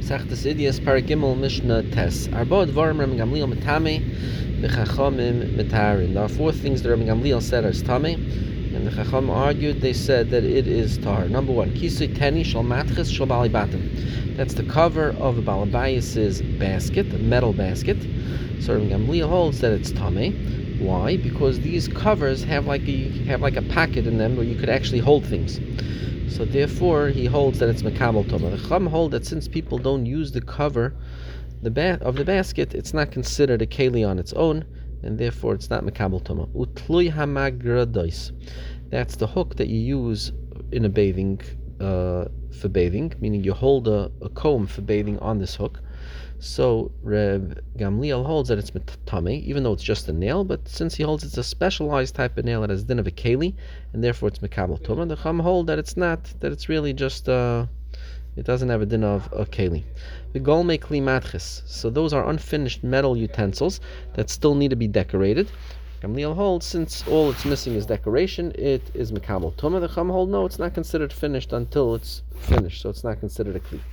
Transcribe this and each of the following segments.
Sechtes Idias Paragimel Mishnah Tes. Arba Dvarim Rabbi Gamliel Metame, V'Chachamim Metarin. There are four things that Rabbi Gamliel said are Tame, and the Chacham argued. They said that it is tar. Number one, Kisui Teni Shal Matchis Shal Bali Batim. That's the cover of a Balabayas's basket, a metal basket. So Rabbi Gamliel holds that it's Tame. Why? Because these covers have like a packet in them where you could actually hold things. So therefore, he holds that it's Mekabel Toma. The Chacham hold that since people don't use the cover of the basket, it's not considered a keli on its own, and therefore it's not Mekabel Toma. Utlui hamagradois. That's the hook that you use in a bathing, for bathing, meaning you hold a comb for bathing on this hook. So Reb Gamliel holds that it's metame, even though it's just a nail, but since he holds it's a specialized type of nail that has din of a keli, and therefore it's mekabel tuma, the Chacham hold that it's not, that it's really just it doesn't have a din of a keli. The golme kli matchis, so those are unfinished metal utensils that still need to be decorated. Gamliel holds since all it's missing is decoration, it is mekabel tuma. The Chacham hold no, it's not considered finished until it's finished, so it's not considered a kli.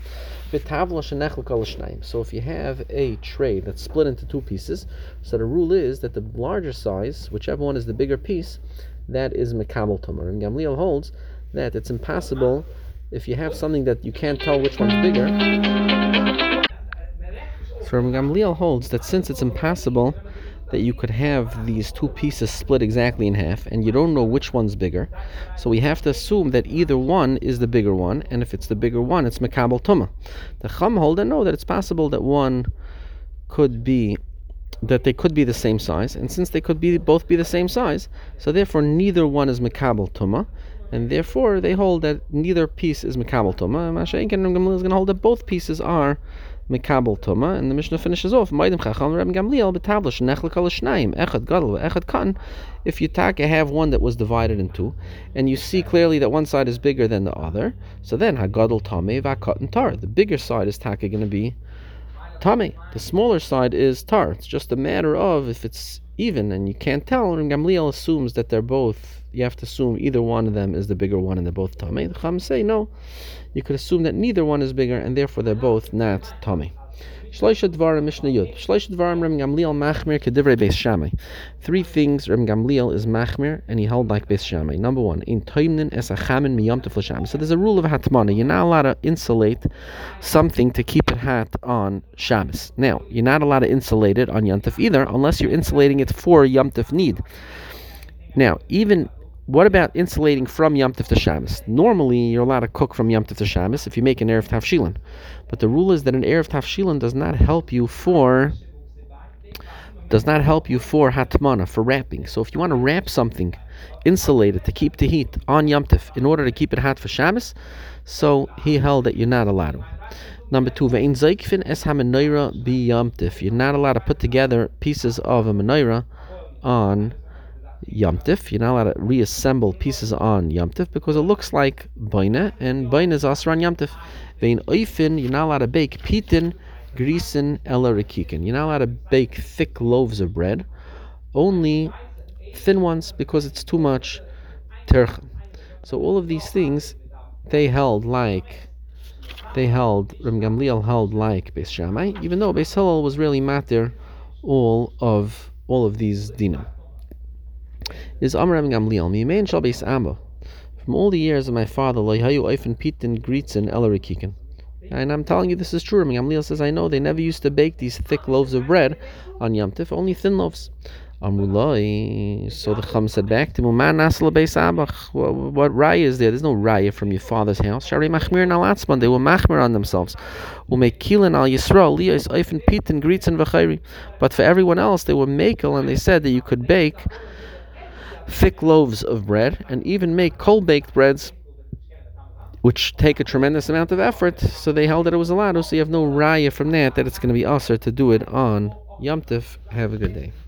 So if you have a tray that's split into two pieces, so the rule is that the larger size, whichever one is the bigger piece, that is mekabel tuma. And Gamliel holds that it's impossible if you have something that you can't tell which one's bigger. So Gamliel holds that since it's impossible that you could have these two pieces split exactly in half, and you don't know which one's bigger, so we have to assume that either one is the bigger one, and if it's the bigger one, it's mekabel tuma. The Chacham hold and know that it's possible that they could be the same size, and since they could both be the same size, so therefore neither one is mekabel tuma, and therefore they hold that neither piece is mekabel tuma. Mashenken Gamliel is going to hold that both pieces are mekabel tuma, and the Mishnah finishes off. If you have one that was divided in two, and you see clearly that one side is bigger than the other, so then hagadol tame v'akatan tar. The bigger side is taka going to be tame. The smaller side is tar. It's just a matter of if it's even, and you can't tell. And Gamliel assumes that they're both. You have to assume either one of them is the bigger one, and they're both tame. The Chacham say no. You could assume that neither one is bigger, and therefore they're both not tame. Shloisha dvarim Mishnah Yud. Shloisha dvarim Rabbi Gamliel machmir kedivrei Beis Shammai. Three things Rabbi Gamliel is machmir, and he held like Beis Shammai. Number one, in toimnin es achamin miyom tov l'shammai. So there's a rule of hatmana. You're not allowed to insulate something to keep it hot on Shabbos. Now, you're not allowed to insulate it on Yom Tov either, unless you're insulating it for Yom Tov need. Now, what about insulating from Yom Tov to Shabbos? Normally, you're allowed to cook from Yom Tov to Shabbos if you make an Erev Tavshilin. But the rule is that an Erev Tavshilin does not help you for hatmana, for wrapping. So if you want to wrap something, insulate it to keep the heat on Yom Tov in order to keep it hot for Shabbos, so he held that you're not allowed to. Number two, ve'in zaykfin es ha-menorah bi Yom Tov. You're not allowed to put together pieces of a menorah on Yom Tif. You're not allowed to reassemble pieces on Yom Tif because it looks like baina, and baina is asr on Yom Tif. Vein oifin, you're not allowed to bake pitin, grisen, ela rekikin. You're not allowed to bake thick loaves of bread, only thin ones because it's too much tercha. So all of these things, Rabbi Gamliel held like Beis Shammai, even though Beis Hillel was really matir all of these dinim. Is Amar Rabbi Gamliel mimein shal Beis Abba. From all the years of my father, lo hayu oifen pitin gritzen ela rekikin. And I'm telling you this is true. Rabbi Gamliel says, I know they never used to bake these thick loaves of bread on Yom Tif, only thin loaves. Amrulai. So the Chacham said back to him, Man nasla Beis Abba. What raya is there? There's no raya from your father's house. Shari machmir al atzman. They were machmir on themselves. Umekilin al Yisrael liyos oifen pitin gritzen v'chayri. But for everyone else, they were makel, and they said that you could bake thick loaves of bread and even make cold-baked breads, which take a tremendous amount of effort. So they held that it was allowed. So you have no raya from that it's going to be usher to do it on Yom Tov. Have a good day.